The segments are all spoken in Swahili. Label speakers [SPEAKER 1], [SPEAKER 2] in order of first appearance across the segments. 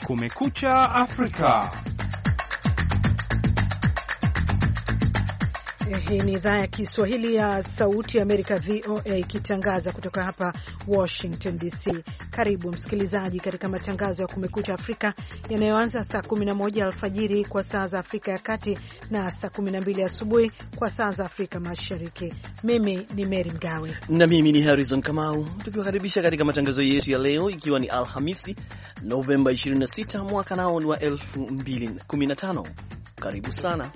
[SPEAKER 1] Kumekucha Afrika.
[SPEAKER 2] Hii ni idhaa ya Kiswahili ya Sauti ya Amerika, VOA, ikitangaza kutoka hapa Washington DC. Karibu msikilizaji katika matangazo ya Kumekucha Afrika yanayoanza saa 11 alfajiri kwa saa za Afrika ya Kati na saa 12 asubuhi kwa saa za Afrika Mashariki. Mimi ni Mary Mgawe
[SPEAKER 3] na mimi ni Harrison Kamau, tukiwakaribisha katika matangazo yetu ya leo, ikiwa ni Alhamisi Novemba 26 mwaka nao ni wa 2015. Karibu sana.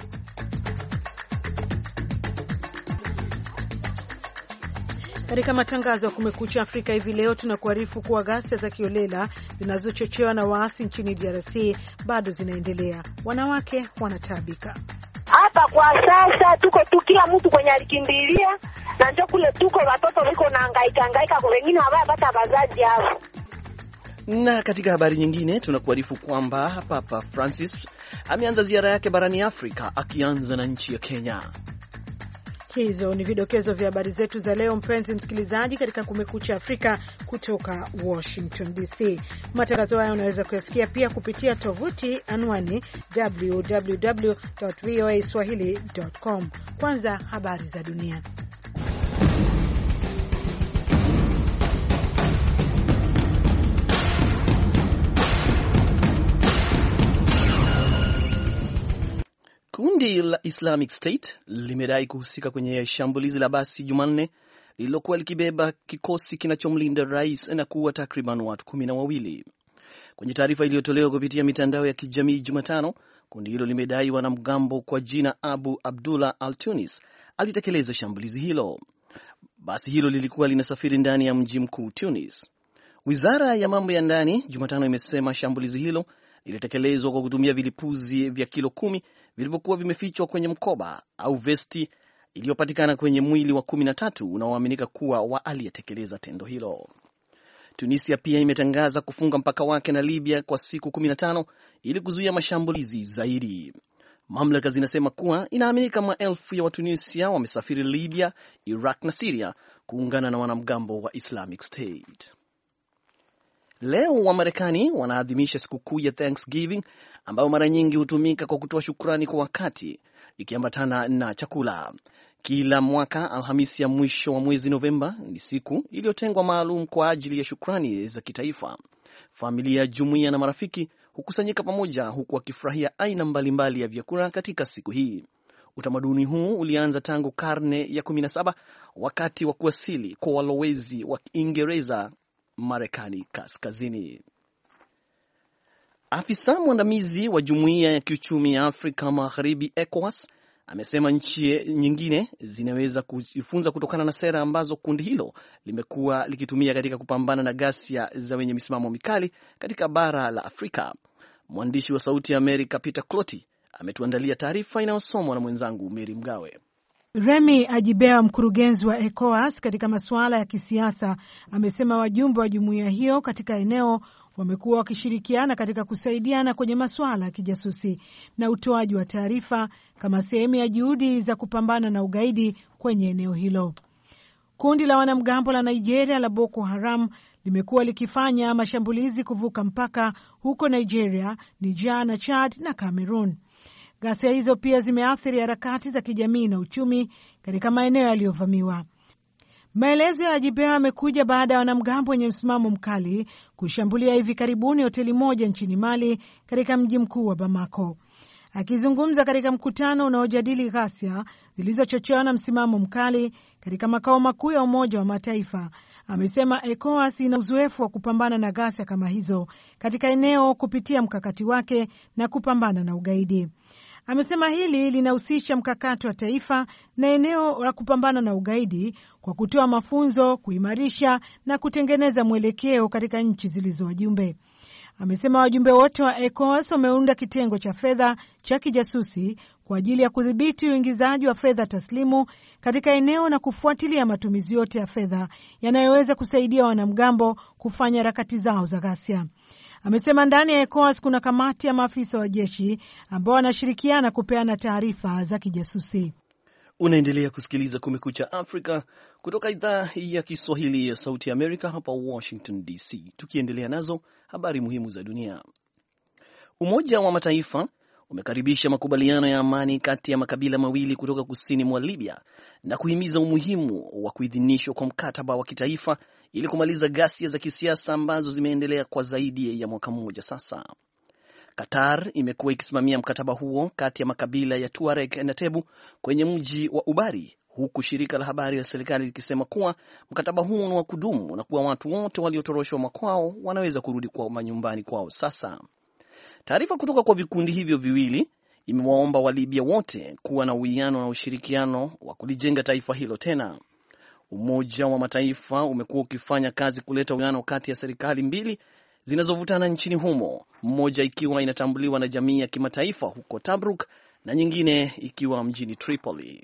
[SPEAKER 2] Katika matangazo ya Kumekucha Afrika hivi leo tunakuarifu kuwa ghasia za kiolela zinazochochewa na waasi nchini DRC bado zinaendelea. Wanawake wanataabika.
[SPEAKER 4] Hapa kwa sasa tuko tu kila mtu kwenye alikimbilia na ndio kule tuko watoto wiko na hangaika kwa wengine hawapata bazazi hapo.
[SPEAKER 3] Na katika habari nyingine tunakuarifu kwamba Papa Francis ameanza ziara yake barani Afrika, akianza na nchi ya Kenya.
[SPEAKER 2] Hizo ni vidokezo vya habari zetu za leo, mpenzi msikilizaji, katika Kumekucha Afrika kutoka Washington DC. Matangazo haya unaweza kuyasikia pia kupitia tovuti anwani www.voaswahili.com. Kwanza habari za dunia.
[SPEAKER 3] Kundi la Islamic State limedai kuhusika kwenye shambulizi la basi Jumanne lililokuwa likibeba kikosi kinachomlinda rais na kuua takriban watu 12. Kwenye taarifa iliyotolewa kupitia mitandao ya kijamii Jumatano, kundi hilo limedai wanamgambo kwa jina Abu Abdullah Al-Tunis alitekeleza shambulizi hilo. Basi hilo lilikuwa linasafiri ndani ya mji mkuu Tunis. Wizara ya mambo ya ndani Jumatano imesema shambulizi hilo ilitekelezwa kwa kutumia vilipuzi vya kilo 10 vilivyokuwa vimefichwa kwenye mkoba au vesti iliyopatikana kwenye mwili wa 13 unaoaminika kuwa wa aliyetekeleza tendo hilo. Tunisia pia imetangaza kufunga mpaka wake na Libya kwa siku 15 ili kuzuia mashambulizi zaidi. Mamlaka zinasema kuwa inaaminika maelfu ya Watunisia wamesafiri Libya, Iraq na Syria kuungana na wanamgambo wa Islamic State. Leo Wamarekani wanaadhimisha sikukuu ya Thanksgiving ambayo mara nyingi hutumika kwa kutoa shukrani kwa wakati, ikiambatana na chakula. Kila mwaka Alhamisi ya mwisho wa mwezi Novemba ni siku iliyotengwa maalum kwa ajili ya shukrani za kitaifa. Familia, jumuiya na marafiki hukusanyika pamoja huku wakifurahia aina mbalimbali ya vyakula katika siku hii. Utamaduni huu ulianza tangu karne ya 17 wakati wa kuwasili kwa walowezi wa Kiingereza Marekani kaskazini. Afisa mwandamizi wa Jumuiya ya Kiuchumi ya Afrika Magharibi ECOWAS amesema nchi nyingine zinaweza kujifunza kutokana na sera ambazo kundi hilo limekuwa likitumia katika kupambana na ghasia za wenye misimamo mikali katika bara la Afrika. Mwandishi wa Sauti ya Amerika Peter Cloti ametuandalia taarifa inayosomwa na mwenzangu Mary Mgawe.
[SPEAKER 2] Remi Ajibea, mkurugenzi wa ECOWAS katika masuala ya kisiasa, amesema wajumbe wa jumuiya hiyo katika eneo wamekuwa wakishirikiana katika kusaidiana kwenye masuala ya kijasusi na utoaji wa taarifa kama sehemu ya juhudi za kupambana na ugaidi kwenye eneo hilo. Kundi la wanamgambo la Nigeria la Boko Haram limekuwa likifanya mashambulizi kuvuka mpaka huko Nigeria, Niger na Chad na Cameroon. Ghasia hizo pia zimeathiri harakati za kijamii na uchumi katika maeneo yaliyovamiwa. Maelezo ya Ajibea yamekuja baada ya wanamgambo wenye msimamo mkali kushambulia hivi karibuni hoteli moja nchini Mali katika mji mkuu wa Bamako. Akizungumza katika mkutano unaojadili ghasia zilizochochewa na msimamo mkali katika makao makuu ya Umoja wa Mataifa, amesema ECOWAS ina uzoefu wa kupambana na ghasia kama hizo katika eneo kupitia mkakati wake na kupambana na ugaidi. Amesema hili linahusisha mkakati wa taifa na eneo la kupambana na ugaidi kwa kutoa mafunzo, kuimarisha na kutengeneza mwelekeo katika nchi zilizo wajumbe. Amesema wajumbe wote wa ECOWAS wameunda kitengo cha fedha cha kijasusi kwa ajili ya kudhibiti uingizaji wa fedha taslimu katika eneo na kufuatilia matumizi yote ya fedha yanayoweza kusaidia wanamgambo kufanya harakati zao za ghasia. Amesema ndani ya ECOWAS kuna kamati ya maafisa wa jeshi ambao wanashirikiana kupeana taarifa za kijasusi.
[SPEAKER 3] Unaendelea kusikiliza Kumekucha Afrika kutoka idhaa ya Kiswahili ya Sauti ya Amerika hapa Washington DC. Tukiendelea nazo habari muhimu za dunia. Umoja wa Mataifa umekaribisha makubaliano ya amani kati ya makabila mawili kutoka kusini mwa Libya na kuhimiza umuhimu wa kuidhinishwa kwa mkataba wa kitaifa ili kumaliza ghasia za kisiasa ambazo zimeendelea kwa zaidi ya mwaka mmoja sasa. Qatar imekuwa ikisimamia mkataba huo kati ya makabila ya Tuareg na Tebu kwenye mji wa Ubari, huku shirika la habari la serikali likisema kuwa mkataba huo ni wa kudumu na kuwa watu wote waliotoroshwa makwao wanaweza kurudi kwa manyumbani kwao sasa. Taarifa kutoka kwa vikundi hivyo viwili imewaomba Walibya wote kuwa na uwiano na ushirikiano wa kulijenga taifa hilo tena. Umoja wa Mataifa umekuwa ukifanya kazi kuleta uwiano kati ya serikali mbili zinazovutana nchini humo, mmoja ikiwa inatambuliwa na jamii ya kimataifa huko Tobruk na nyingine ikiwa mjini Tripoli.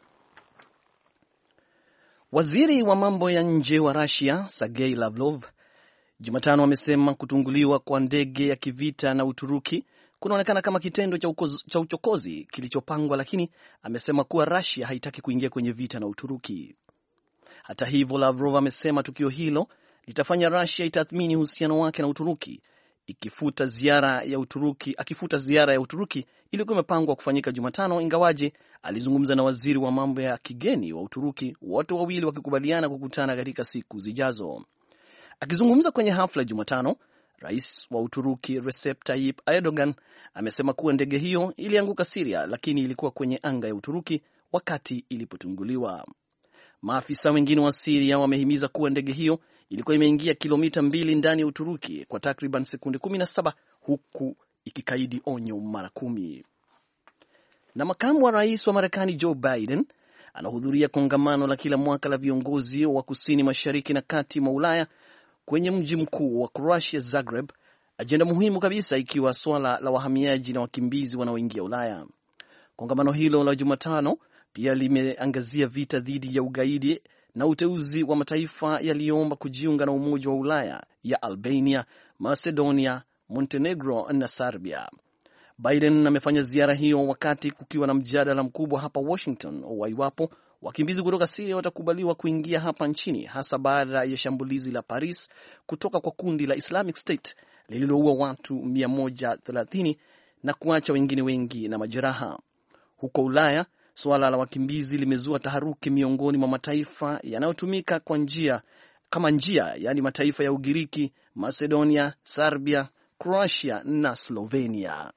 [SPEAKER 3] Waziri wa mambo ya nje wa Russia, Sergei Lavrov, Jumatano amesema kutunguliwa kwa ndege ya kivita na Uturuki kunaonekana kama kitendo cha uchokozi kilichopangwa, lakini amesema kuwa Russia haitaki kuingia kwenye vita na Uturuki. Hata hivyo, Lavrov amesema tukio hilo litafanya Russia itathmini uhusiano wake na Uturuki, akifuta ziara ya Uturuki iliyokuwa imepangwa kufanyika Jumatano, ingawaje alizungumza na waziri wa mambo ya kigeni wa Uturuki, wote wawili wakikubaliana kukutana katika siku zijazo. Akizungumza kwenye hafla Jumatano, Rais wa Uturuki Recep Tayyip Erdogan amesema kuwa ndege hiyo ilianguka Syria, lakini ilikuwa kwenye anga ya Uturuki wakati ilipotunguliwa. Maafisa wengine wa Syria wamehimiza kuwa ndege hiyo ilikuwa imeingia kilomita 2 ndani ya Uturuki kwa takriban sekunde 17 huku ikikaidi onyo mara 10. Na makamu wa rais wa Marekani Joe Biden anahudhuria kongamano la kila mwaka la viongozi wa kusini mashariki na kati mwa Ulaya kwenye mji mkuu wa Croatia, Zagreb, ajenda muhimu kabisa ikiwa swala la wahamiaji na wakimbizi wanaoingia Ulaya. Kongamano hilo la Jumatano pia limeangazia vita dhidi ya ugaidi na uteuzi wa mataifa yaliyoomba kujiunga na Umoja wa Ulaya ya Albania, Macedonia, Montenegro na Serbia. Biden amefanya ziara hiyo wakati kukiwa na mjadala mkubwa hapa Washington wa iwapo wakimbizi kutoka Syria watakubaliwa kuingia hapa nchini, hasa baada ya shambulizi la Paris kutoka kwa kundi la Islamic State lililoua watu 130 na kuacha wengine wengi na majeraha. Huko Ulaya, suala la wakimbizi limezua taharuki miongoni mwa mataifa yanayotumika kama njia, yani mataifa ya Ugiriki, Macedonia, Serbia, Croatia na Slovenia.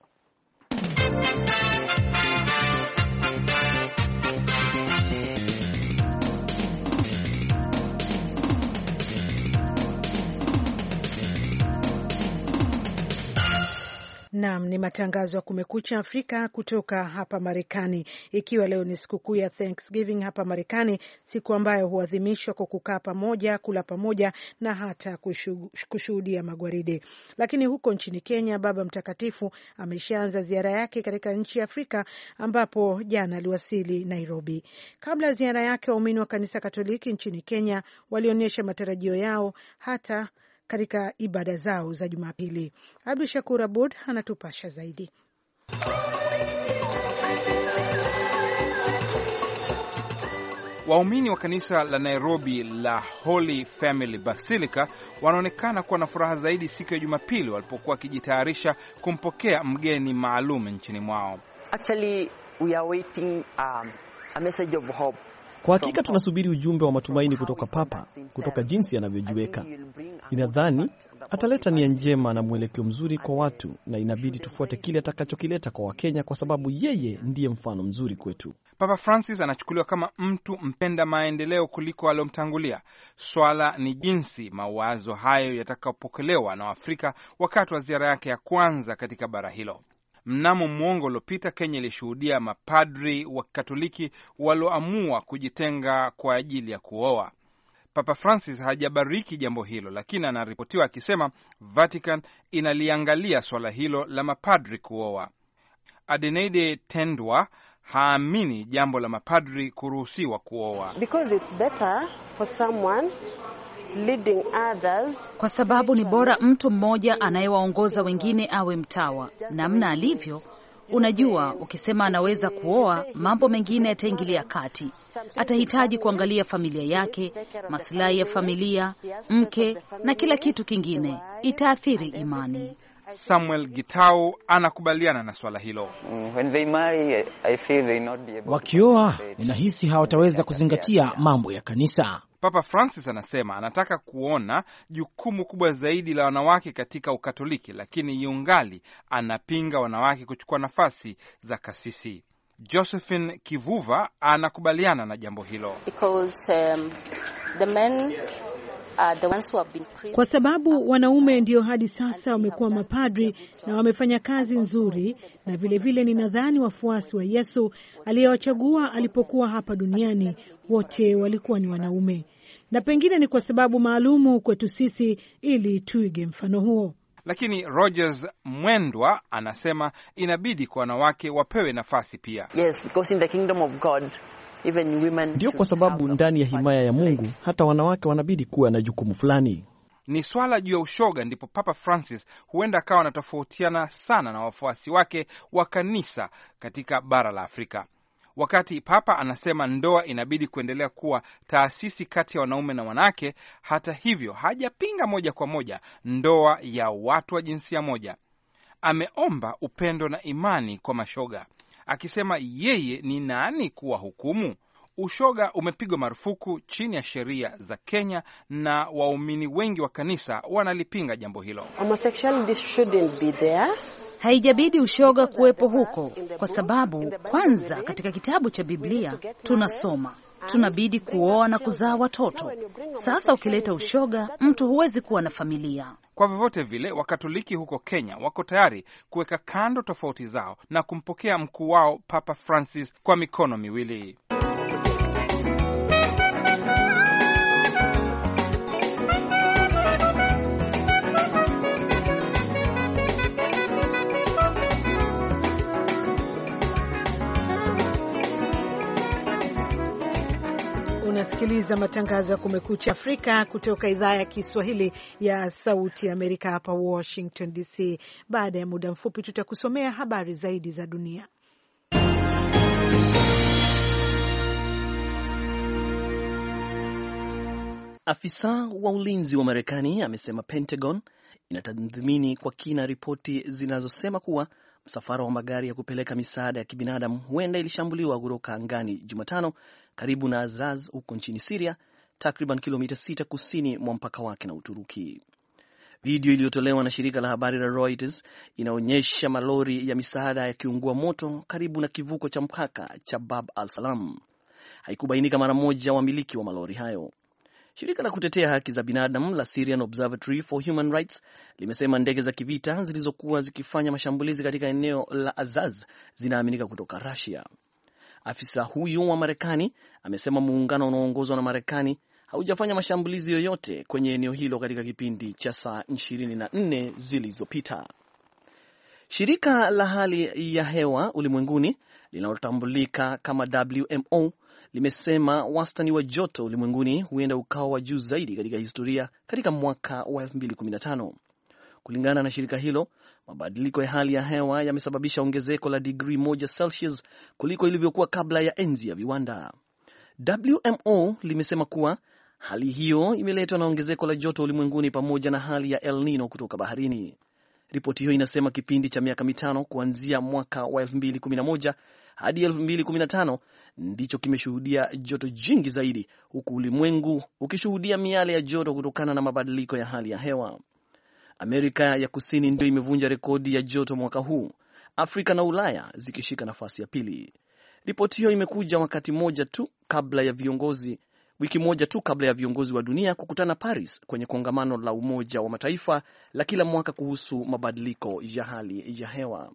[SPEAKER 2] Naam, ni matangazo ya Kumekucha Afrika kutoka hapa Marekani, ikiwa leo ni sikukuu ya Thanksgiving hapa Marekani, siku ambayo huadhimishwa kwa kukaa pamoja, kula pamoja na hata kushuhudia magwaride. Lakini huko nchini Kenya, Baba Mtakatifu ameshaanza ziara yake katika nchi ya Afrika, ambapo jana aliwasili Nairobi. Kabla ya ziara yake, waumini wa kanisa Katoliki nchini Kenya walionyesha matarajio yao hata katika ibada zao za Jumapili. Abdu Shakur Abud anatupasha zaidi.
[SPEAKER 1] Waumini wa kanisa la Nairobi la Holy Family Basilica wanaonekana kuwa na furaha zaidi siku ya Jumapili walipokuwa wakijitayarisha kumpokea mgeni maalum nchini mwao.
[SPEAKER 5] Actually, we are waiting a message of hope.
[SPEAKER 3] Kwa hakika tunasubiri ujumbe wa matumaini kutoka Papa, kutoka jinsi anavyojiweka. Ninadhani ataleta nia njema na mwelekeo mzuri kwa watu, na inabidi tufuate kile atakachokileta kwa Wakenya kwa sababu yeye ndiye mfano mzuri kwetu.
[SPEAKER 1] Papa Francis anachukuliwa kama mtu mpenda maendeleo kuliko aliyomtangulia. Swala ni jinsi mawazo hayo yatakapokelewa na Waafrika wakati wa ziara yake ya kwanza katika bara hilo. Mnamo mwongo uliopita, Kenya ilishuhudia mapadri wa Katoliki walioamua kujitenga kwa ajili ya kuoa. Papa Francis hajabariki jambo hilo, lakini anaripotiwa akisema Vatican inaliangalia swala hilo la mapadri kuoa. Adenaide Tendwa haamini jambo la mapadri kuruhusiwa kuoa.
[SPEAKER 5] Because it's better for someone leading others.
[SPEAKER 6] Kwa sababu ni bora mtu mmoja anayewaongoza wengine awe mtawa. Namna alivyo, unajua, ukisema anaweza kuoa, mambo mengine yataingilia kati. Atahitaji kuangalia familia yake, maslahi ya familia, mke na kila kitu kingine. Itaathiri imani.
[SPEAKER 1] Samuel Gitau anakubaliana na swala hilo.
[SPEAKER 7] Wakioa, ninahisi hawataweza kuzingatia mambo ya kanisa.
[SPEAKER 1] Papa Francis anasema anataka kuona jukumu kubwa zaidi la wanawake katika Ukatoliki, lakini yungali anapinga wanawake kuchukua nafasi za kasisi. Josephine Kivuva anakubaliana na jambo hilo.
[SPEAKER 2] Kwa sababu wanaume ndio hadi sasa wamekuwa mapadri na wamefanya kazi nzuri, na vilevile ninadhani wafuasi wa Yesu aliyewachagua alipokuwa hapa duniani wote walikuwa ni wanaume, na pengine ni kwa sababu maalumu kwetu sisi ili tuige mfano huo.
[SPEAKER 1] Lakini Rogers Mwendwa anasema inabidi kwa wanawake wapewe nafasi pia.
[SPEAKER 8] Yes, because in the kingdom of God, even women.
[SPEAKER 3] Ndio, kwa sababu ndani ya himaya ya Mungu hata wanawake wanabidi kuwa na jukumu fulani.
[SPEAKER 1] Ni swala juu ya ushoga ndipo Papa Francis huenda akawa anatofautiana sana na wafuasi wake wa kanisa katika bara la Afrika. Wakati Papa anasema ndoa inabidi kuendelea kuwa taasisi kati ya wanaume na wanawake, hata hivyo hajapinga moja kwa moja ndoa ya watu wa jinsia moja. Ameomba upendo na imani kwa mashoga, akisema yeye ni nani kuwa hukumu. Ushoga umepigwa marufuku chini ya sheria za Kenya na waumini wengi wa kanisa wanalipinga jambo hilo.
[SPEAKER 5] Homosexuality shouldn't be there.
[SPEAKER 6] Haijabidi ushoga kuwepo huko, kwa sababu kwanza katika kitabu cha Biblia tunasoma tunabidi kuoa na kuzaa watoto. Sasa ukileta ushoga, mtu huwezi kuwa na familia.
[SPEAKER 1] Kwa vyovyote vile, Wakatoliki huko Kenya wako tayari kuweka kando tofauti zao na kumpokea mkuu wao Papa Francis kwa mikono miwili.
[SPEAKER 2] Unasikiliza matangazo ya Kumekucha Afrika kutoka idhaa ya Kiswahili ya Sauti Amerika hapa Washington DC. Baada ya muda mfupi tutakusomea habari zaidi za dunia.
[SPEAKER 3] Afisa wa ulinzi wa Marekani amesema Pentagon inatathmini kwa kina ripoti zinazosema kuwa msafara wa magari ya kupeleka misaada ya kibinadamu huenda ilishambuliwa kutoka angani Jumatano karibu na Azaz huko nchini Syria, takriban kilomita 6 kusini mwa mpaka wake na Uturuki. Video iliyotolewa na shirika la habari la Reuters inaonyesha malori ya misaada yakiungua moto karibu na kivuko cha mpaka cha Bab al-Salam. Haikubainika mara moja wamiliki wa malori hayo. Shirika la kutetea haki za binadamu la Syrian Observatory for Human Rights limesema ndege za kivita zilizokuwa zikifanya mashambulizi katika eneo la Azaz zinaaminika kutoka Russia. Afisa huyu wa Marekani amesema muungano unaoongozwa na Marekani haujafanya mashambulizi yoyote kwenye eneo hilo katika kipindi cha saa 24 zilizopita. Shirika la hali ya hewa ulimwenguni linalotambulika kama WMO limesema wastani wa joto ulimwenguni huenda ukawa wa juu zaidi katika historia katika mwaka wa 2015. Kulingana na shirika hilo, mabadiliko ya hali ya hewa yamesababisha ongezeko la digrii 1 Celsius kuliko ilivyokuwa kabla ya enzi ya viwanda. WMO limesema kuwa hali hiyo imeletwa na ongezeko la joto ulimwenguni pamoja na hali ya El Nino kutoka baharini. Ripoti hiyo inasema kipindi cha miaka 5 kuanzia mwaka wa 2011 hadi 2015 ndicho kimeshuhudia joto jingi zaidi, huku ulimwengu ukishuhudia miale ya joto kutokana na mabadiliko ya hali ya hewa. Amerika ya Kusini ndio imevunja rekodi ya joto mwaka huu, Afrika na Ulaya zikishika nafasi ya pili. Ripoti hiyo imekuja wiki moja tu kabla ya viongozi wa dunia kukutana Paris kwenye kongamano la Umoja wa Mataifa la kila mwaka kuhusu mabadiliko ya hali ya hewa.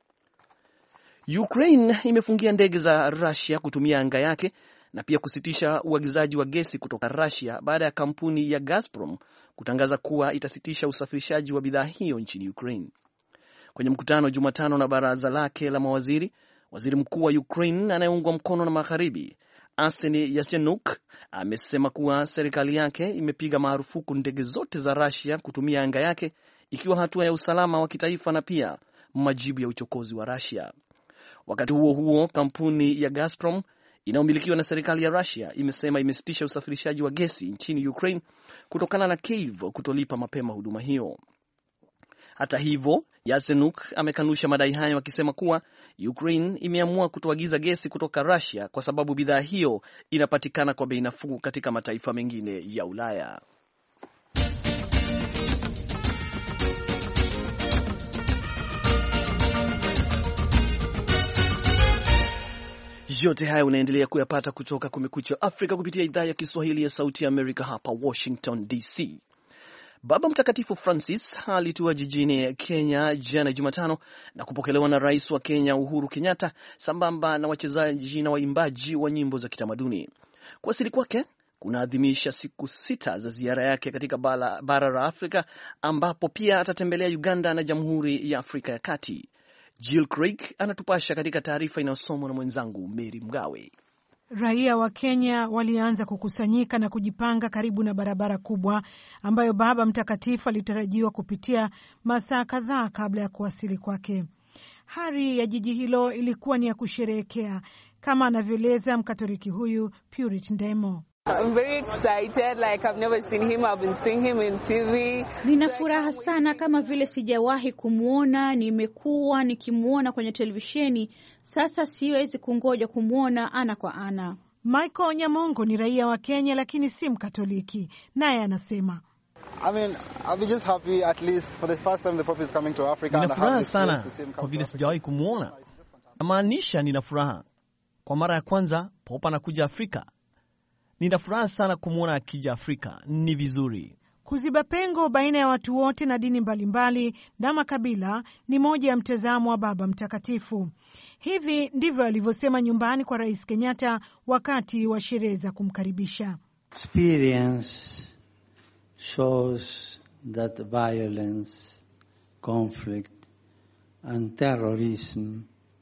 [SPEAKER 3] Ukraine imefungia ndege za Russia kutumia anga yake na pia kusitisha uagizaji wa gesi kutoka Russia baada ya kampuni ya Gazprom kutangaza kuwa itasitisha usafirishaji wa bidhaa hiyo nchini Ukraine. Kwenye mkutano Jumatano na baraza lake la mawaziri, waziri mkuu wa Ukraine anayeungwa mkono na magharibi Arseniy Yatsenyuk amesema kuwa serikali yake imepiga marufuku ndege zote za Russia kutumia anga yake, ikiwa hatua ya usalama wa kitaifa na pia majibu ya uchokozi wa Russia. Wakati huo huo, kampuni ya Gazprom inayomilikiwa na serikali ya Russia imesema imesitisha usafirishaji wa gesi nchini Ukraine kutokana na Kyiv kutolipa mapema huduma hiyo. Hata hivyo, Yatsenuk amekanusha madai hayo akisema kuwa Ukraine imeamua kutoagiza gesi kutoka Russia kwa sababu bidhaa hiyo inapatikana kwa bei nafuu katika mataifa mengine ya Ulaya. Yote haya unaendelea kuyapata kutoka Kumekucha Afrika kupitia idhaa ya Kiswahili ya Sauti ya Amerika hapa Washington DC. Baba Mtakatifu Francis alitua jijini Kenya jana Jumatano na kupokelewa na Rais wa Kenya Uhuru Kenyatta sambamba na wachezaji na waimbaji wa nyimbo za kitamaduni. Kuwasili kwake kunaadhimisha siku 6 za ziara yake katika bara la Afrika, ambapo pia atatembelea Uganda na Jamhuri ya Afrika ya Kati. Jill Craig anatupasha katika taarifa inayosomwa na mwenzangu Mary Mgawe.
[SPEAKER 2] Raia wa Kenya walianza kukusanyika na kujipanga karibu na barabara kubwa ambayo Baba Mtakatifu alitarajiwa kupitia masaa kadhaa kabla ya kuwasili kwake. Hali ya jiji hilo ilikuwa ni ya kusherehekea, kama anavyoeleza Mkatoliki huyu Purity Ndemo.
[SPEAKER 9] I'm very excited, like I've never seen him, I've been seeing him in TV.
[SPEAKER 10] Nina furaha sana kama vile sijawahi kumuona, nimekuwa nikimuona kwenye televisheni, sasa siwezi kungoja kumuona ana kwa ana.
[SPEAKER 2] Michael Nyamongo ni raia wa Kenya lakini si Mkatoliki, naye anasema
[SPEAKER 11] I'll be just happy at least for the first time the Pope is coming to Africa.
[SPEAKER 12] Nina furaha sana kwa vile sijawahi kumuona. Namaanisha nina furaha. Kwa mara ya kwanza Pope anakuja Afrika. Nina furaha sana kumuona akija Afrika, ni vizuri.
[SPEAKER 2] Kuziba pengo baina ya watu wote na dini mbalimbali na makabila ni moja ya mtazamo wa Baba Mtakatifu. Hivi ndivyo alivyosema nyumbani kwa Rais Kenyatta wakati wa sherehe za kumkaribisha.
[SPEAKER 13] Experience shows that violence, conflict and terrorism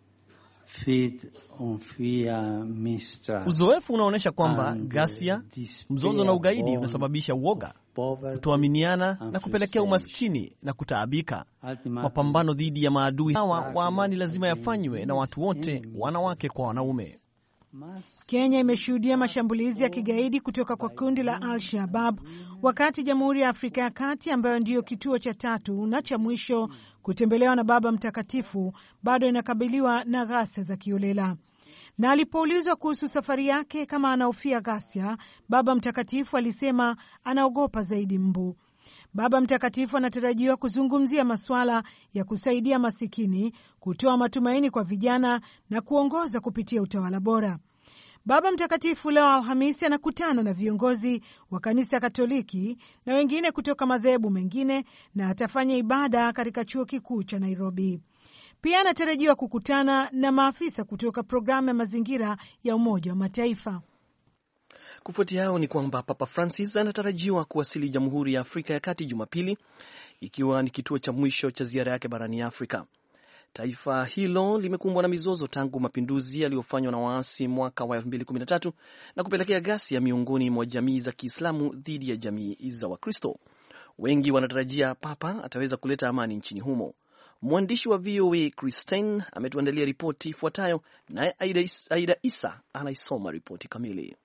[SPEAKER 13] feed on fear, mistrust.
[SPEAKER 12] Uzoefu unaonyesha kwamba ghasia, mzozo na ugaidi unasababisha uoga, kutoaminiana na kupelekea umaskini na kutaabika. Mapambano dhidi ya maadui hawa wa amani lazima yafanywe na watu wote, wanawake kwa wanaume.
[SPEAKER 2] Kenya imeshuhudia mashambulizi ya kigaidi kutoka kwa kundi la Al-Shabaab, wakati Jamhuri ya Afrika ya Kati, ambayo ndiyo kituo cha 3 na cha mwisho kutembelewa na Baba Mtakatifu, bado inakabiliwa na ghasia za kiolela. Na alipoulizwa kuhusu safari yake kama anahofia ghasia, Baba Mtakatifu alisema anaogopa zaidi mbu. Baba Mtakatifu anatarajiwa kuzungumzia masuala ya kusaidia masikini, kutoa matumaini kwa vijana na kuongoza kupitia utawala bora. Baba Mtakatifu leo Alhamisi anakutana na viongozi wa kanisa Katoliki na wengine kutoka madhehebu mengine na atafanya ibada katika chuo kikuu cha Nairobi. Pia anatarajiwa kukutana na maafisa kutoka programu ya mazingira ya Umoja wa Mataifa.
[SPEAKER 3] Kufuatia hao ni kwamba Papa Francis anatarajiwa kuwasili Jamhuri ya Afrika ya Kati Jumapili, ikiwa ni kituo cha mwisho cha ziara yake barani Afrika. Taifa hilo limekumbwa na mizozo tangu mapinduzi yaliyofanywa na waasi mwaka wa 2013 na kupelekea ghasia miongoni mwa jamii za Kiislamu dhidi ya jamii za Wakristo. Wengi wanatarajia Papa ataweza kuleta amani nchini humo. Mwandishi wa VOA Christine ametuandalia ripoti ifuatayo, naye Aida Isa anaisoma ripoti kamili.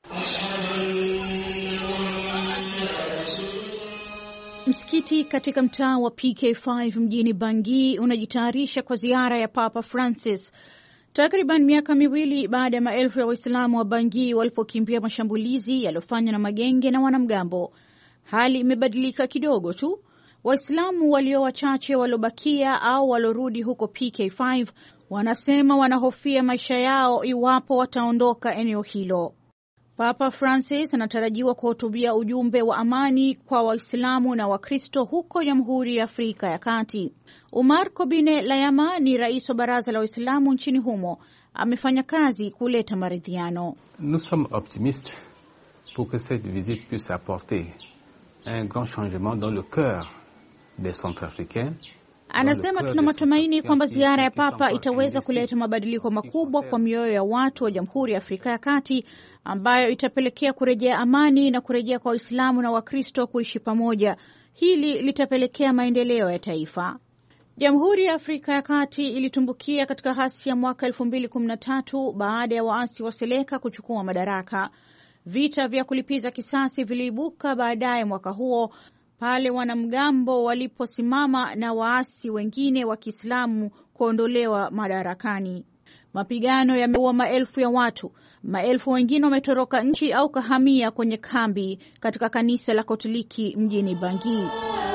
[SPEAKER 10] Msikiti katika mtaa wa PK5 mjini Bangui unajitayarisha kwa ziara ya Papa Francis. Takriban miaka 2 baada ya maelfu ya Waislamu wa Bangui walipokimbia mashambulizi yaliyofanywa na magenge na wanamgambo, hali imebadilika kidogo tu. Waislamu walio wachache waliobakia au walorudi huko PK5 wanasema wanahofia maisha yao iwapo wataondoka eneo hilo. Papa Francis anatarajiwa kuhutubia ujumbe wa amani kwa Waislamu na Wakristo huko Jamhuri ya Afrika ya Kati. Umar Kobine Layama ni rais wa baraza la Waislamu nchini humo. Amefanya kazi kuleta maridhiano.
[SPEAKER 14] Nous sommes optimistes pour que cette visite puisse apporter un grand changement dans le cœur des Centrafricains.
[SPEAKER 10] Anasema tuna matumaini kwamba ziara ya Papa itaweza kuleta mabadiliko makubwa kwa mioyo ya watu wa Jamhuri ya Afrika ya Kati, ambayo itapelekea kurejea amani na kurejea kwa Waislamu na Wakristo kuishi pamoja. Hili litapelekea maendeleo ya taifa. Jamhuri ya Afrika ya Kati ilitumbukia katika ghasia mwaka 2013 baada ya waasi wa Seleka kuchukua madaraka. Vita vya kulipiza kisasi viliibuka baadaye mwaka huo pale wanamgambo waliposimama na waasi wengine wa Kiislamu kuondolewa madarakani. Mapigano yameua maelfu ya watu. Maelfu wengine wametoroka nchi au kahamia kwenye kambi katika kanisa la Katoliki mjini Bangui.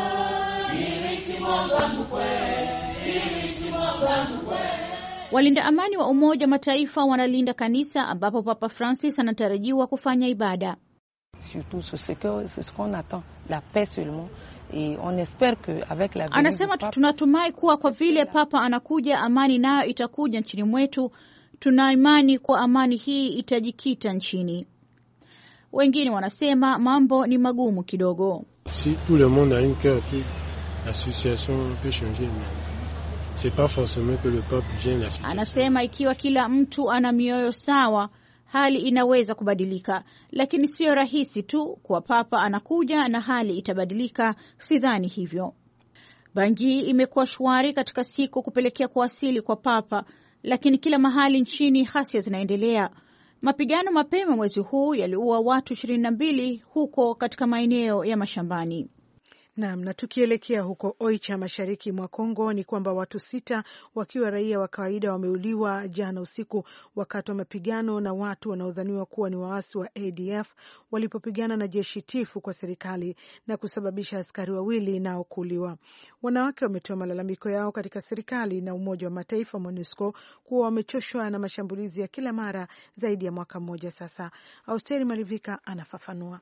[SPEAKER 10] Walinda amani wa Umoja wa Mataifa wanalinda kanisa ambapo Papa Francis anatarajiwa kufanya ibada. Anasema tunatumai kuwa kwa vile Papa anakuja, amani nayo itakuja nchini mwetu. Tuna imani kwa amani hii itajikita nchini. Wengine wanasema mambo ni magumu kidogo.
[SPEAKER 15] Si tout le monde a un cœur, puis la situation peut changer. C'est pas forcément que le pape vienne la situation.
[SPEAKER 10] Anasema ikiwa kila mtu ana mioyo sawa, hali inaweza kubadilika, lakini sio rahisi tu kwa Papa anakuja na hali itabadilika. Sidhani hivyo. Bangui imekuwa shwari katika siku kupelekea kuwasili kwa Papa, lakini kila mahali nchini ghasia zinaendelea. Mapigano mapema mwezi huu yaliua watu 22 huko katika maeneo ya mashambani.
[SPEAKER 2] Naam, na tukielekea huko Oicha mashariki mwa Kongo ni kwamba watu 6 wakiwa raia wa kawaida wameuliwa jana usiku wakati wa mapigano na watu wanaodhaniwa kuwa ni waasi wa ADF walipopigana na jeshi tifu kwa serikali na kusababisha askari wawili nao kuuliwa. Wanawake wametoa malalamiko yao katika serikali na Umoja wa Mataifa MONUSCO kuwa wamechoshwa na mashambulizi ya kila mara zaidi ya mwaka mmoja sasa. Austeri Malivika anafafanua.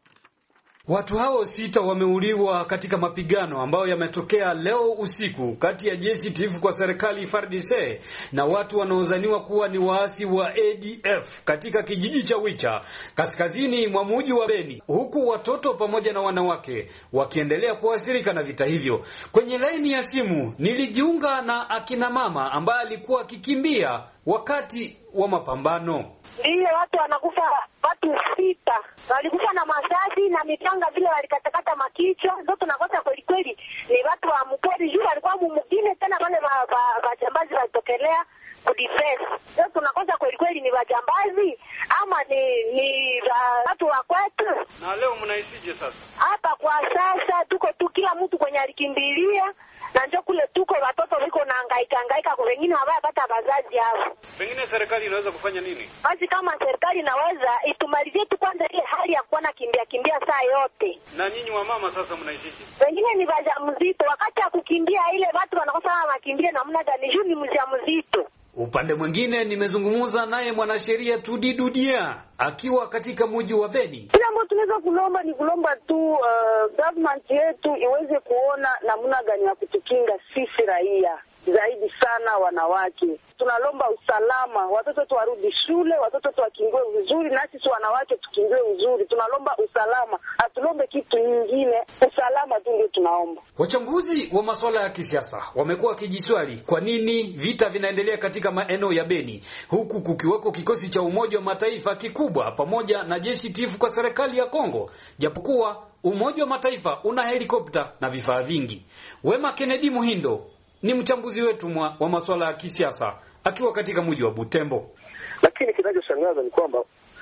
[SPEAKER 16] Watu hao 6 wameuliwa katika mapigano ambayo yametokea leo usiku kati ya jeshi tifu kwa serikali FARDC na watu wanaozaniwa kuwa ni waasi wa ADF katika kijiji cha Wicha kaskazini mwa mji wa Beni, huku watoto pamoja na wanawake wakiendelea kuathirika na vita hivyo. Kwenye laini ya simu nilijiunga na akina mama ambaye alikuwa akikimbia wakati wa mapambano.
[SPEAKER 4] Ndiyo, watu wanakufa, watu 6 walikufa na masasi na mipanga vile walikatakata makichwa. Ndio tunakosa kweli kweli ni watu wa mpori juu walikuwa mwingine tena wale wajambazi walitokelea kudefense. Ndio tunakosa kweli kweli ni wajambazi ama ni watu wa kwetu.
[SPEAKER 16] Na leo mnaisije sasa?
[SPEAKER 4] Hapa kwa sasa tuko tu kila mtu kwenye alikimbilia na ndio kule tuko watoto wiko na hangaika kwa wengine hawapata wazazi hao.
[SPEAKER 16] Pengine serikali inaweza kufanya nini?
[SPEAKER 4] Basi kama serikali inaweza itumalizie tu kwanza ile hali ya kuona kimbia saa yote.
[SPEAKER 16] Na nyinyi wa mama sasa mnaishije?
[SPEAKER 4] Wengine ni wajamzito, wakati ya kukimbia ile watu wanakosa wakimbia namna gani juu ni mjamzito.
[SPEAKER 16] Upande mwingine nimezungumza naye mwanasheria Tudi Dudia akiwa katika mji wa Beni.
[SPEAKER 17] Kila mtu tunaweza kulomba ni kulomba tu government yetu iweze kuona namna gani ya kutukinga sisi raia, zaidi sana wanawake. Tunalomba usalama, watoto tuwarudi shule, watoto tuwakingue vizuri, na sisi wanawake tukingue vizuri. Tunalomba usalama, hatulombe kitu nyingine, usalama tu ndio tunaomba.
[SPEAKER 16] Wachambuzi wa masuala ya kisiasa wamekuwa wakijiswali kwa nini vita vinaendelea katika maeneo ya Beni, huku kukiweko kikosi cha Umoja wa Mataifa kikubwa pamoja na jeshi tifu kwa serikali ya Kongo, japokuwa Umoja wa Mataifa una helikopta na vifaa vingi. Wema Kennedy Muhindo ni mchambuzi wetu wa masuala ya kisiasa akiwa katika mji wa Butembo.
[SPEAKER 18] Lakini kinachoshangaza ni kwamba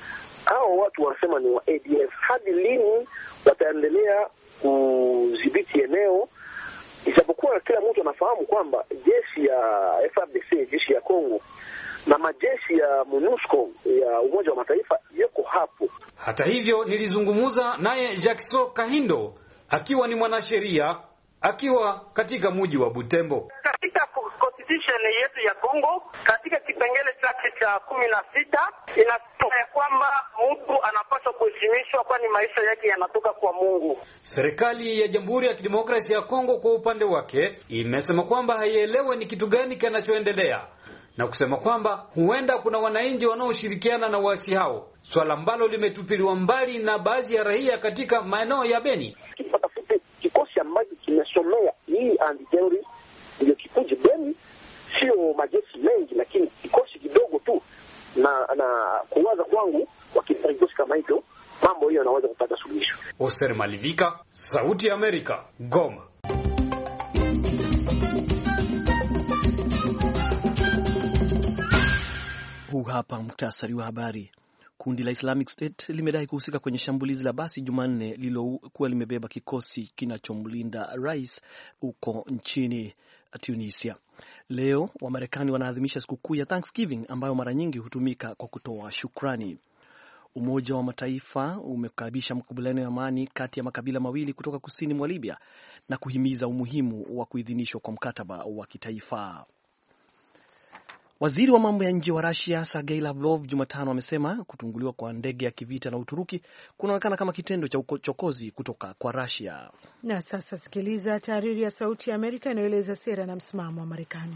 [SPEAKER 18] hao watu wanasema ni wa ADF. Hadi lini wataendelea kudhibiti eneo? Ijapokuwa kila mtu anafahamu kwamba jeshi ya FARDC, jeshi ya Kongo na majeshi ya MONUSCO ya Umoja wa Mataifa yako hapo.
[SPEAKER 16] Hata hivyo nilizungumza naye Jackson Kahindo akiwa ni mwanasheria akiwa katika mji wa Butembo.
[SPEAKER 19] Katika constitution yetu ya Kongo, katika kipengele chake cha 16 inasema kwamba mtu anapaswa kuheshimishwa kwani maisha yake yanatoka kwa Mungu.
[SPEAKER 16] Serikali ya Jamhuri ya Kidemokrasia ya Kongo kwa upande wake imesema kwamba haielewi ni kitu gani kinachoendelea na kusema kwamba huenda kuna wananchi wanaoshirikiana na waasi hao, swala ambalo limetupiliwa mbali na baadhi ya raia katika maeneo ya Beni.
[SPEAKER 18] Kikosi ambacho kimesomea hii anti-terrorist ndio kikuje Beni, sio majeshi mengi lakini kikosi kidogo tu, na kuwaza kwangu wakifanya kikosi kama hicho mambo hiyo yanaweza kupata suluhisho.
[SPEAKER 16] Oser Malivika, Sauti ya Amerika, Goma.
[SPEAKER 3] Huu hapa muktasari wa habari. Kundi la Islamic State limedai kuhusika kwenye shambulizi la basi Jumanne lililokuwa limebeba kikosi kinachomlinda rais huko nchini Tunisia. Leo Wamarekani wanaadhimisha sikukuu ya Thanksgiving ambayo mara nyingi hutumika kwa kutoa shukrani. Umoja wa Mataifa umekaribisha makubaliano ya amani kati ya makabila mawili kutoka kusini mwa Libya na kuhimiza umuhimu wa kuidhinishwa kwa mkataba wa kitaifa. Waziri wa mambo ya nje wa Russia Sergei Lavrov Jumatano amesema kutunguliwa kwa ndege ya kivita na Uturuki kunaonekana kama kitendo cha uchokozi kutoka kwa Russia.
[SPEAKER 2] Na sasa sikiliza tahariri ya Sauti ya Amerika inayoeleza sera na msimamo wa Marekani.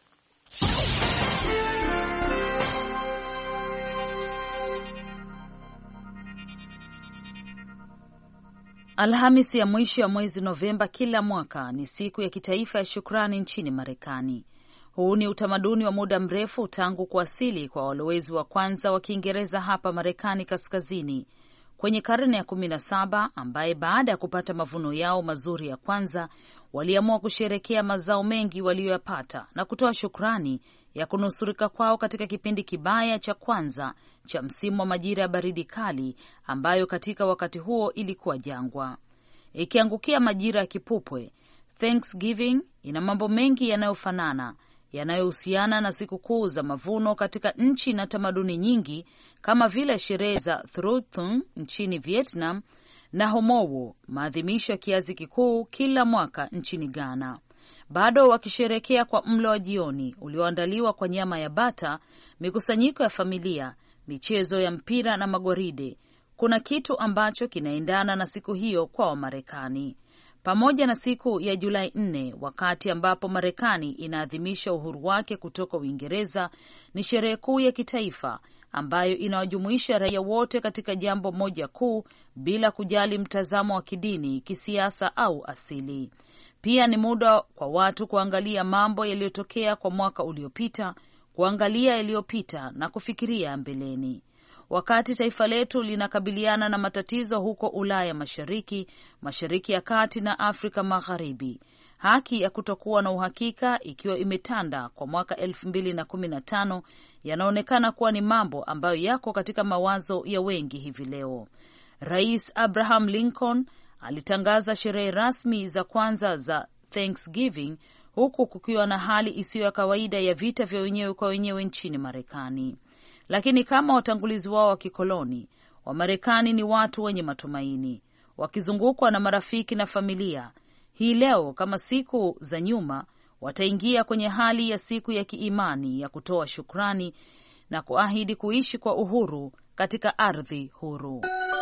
[SPEAKER 6] Alhamisi ya mwisho ya mwezi Novemba kila mwaka ni siku ya kitaifa ya shukrani nchini Marekani. Huu ni utamaduni wa muda mrefu tangu kuwasili kwa walowezi wa kwanza wa Kiingereza hapa Marekani kaskazini kwenye karne ya 17, ambaye baada ya kupata mavuno yao mazuri ya kwanza waliamua kusherekea mazao mengi waliyoyapata na kutoa shukrani ya kunusurika kwao katika kipindi kibaya cha kwanza cha msimu wa majira ya baridi kali ambayo katika wakati huo ilikuwa jangwa. Ikiangukia majira ya kipupwe, Thanksgiving ina mambo mengi yanayofanana yanayohusiana na sikukuu za mavuno katika nchi na tamaduni nyingi kama vile sherehe za Tru Thung nchini Vietnam na Homowo, maadhimisho ya kiazi kikuu kila mwaka nchini Ghana. Bado wakisherekea kwa mlo wa jioni ulioandaliwa kwa nyama ya bata, mikusanyiko ya familia, michezo ya mpira na magwaride. Kuna kitu ambacho kinaendana na siku hiyo kwa Wamarekani. Pamoja na siku ya Julai 4, wakati ambapo Marekani inaadhimisha uhuru wake kutoka Uingereza, ni sherehe kuu ya kitaifa ambayo inawajumuisha raia wote katika jambo moja kuu bila kujali mtazamo wa kidini, kisiasa au asili. Pia ni muda kwa watu kuangalia mambo yaliyotokea kwa mwaka uliopita, kuangalia yaliyopita na kufikiria mbeleni. Wakati taifa letu linakabiliana na matatizo huko Ulaya Mashariki, Mashariki ya Kati na Afrika Magharibi, haki ya kutokuwa na uhakika ikiwa imetanda kwa mwaka 2015 yanaonekana kuwa ni mambo ambayo yako katika mawazo ya wengi hivi leo. Rais Abraham Lincoln alitangaza sherehe rasmi za kwanza za Thanksgiving huku kukiwa na hali isiyo ya kawaida ya vita vya wenyewe kwa wenyewe nchini Marekani. Lakini kama watangulizi wao wa kikoloni, Wamarekani ni watu wenye matumaini, wakizungukwa na marafiki na familia. Hii leo kama siku za nyuma, wataingia kwenye hali ya siku ya kiimani ya kutoa shukrani na kuahidi kuishi kwa uhuru katika ardhi huru.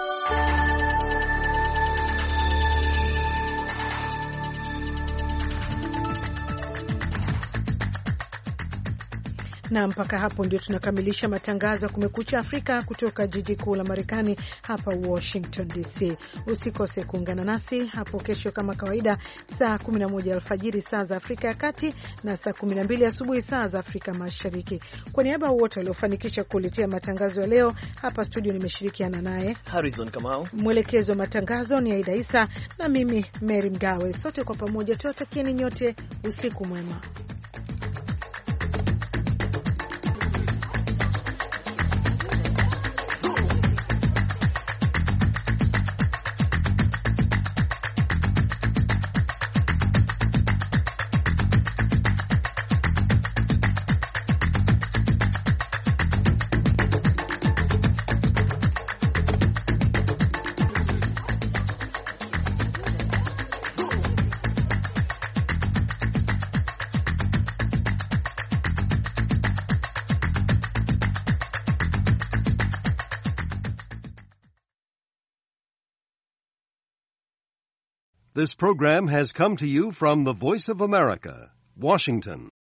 [SPEAKER 2] Na mpaka hapo ndio tunakamilisha matangazo ya Kumekucha Afrika kutoka jiji kuu la Marekani hapa Washington DC. Usikose kuungana nasi hapo kesho kama kawaida saa 11 alfajiri saa za Afrika ya Kati na saa 12 asubuhi saa za Afrika Mashariki. Kwa niaba wote waliofanikisha kuletea matangazo ya leo, hapa studio nimeshirikiana naye
[SPEAKER 3] Harrison Kamau.
[SPEAKER 2] Mwelekezo wa matangazo ni Aida Isa na mimi Mary Mgawe. Sote kwa pamoja tuwatakieni nyote usiku mwema.
[SPEAKER 20] This program has come to you from the Voice of America, Washington.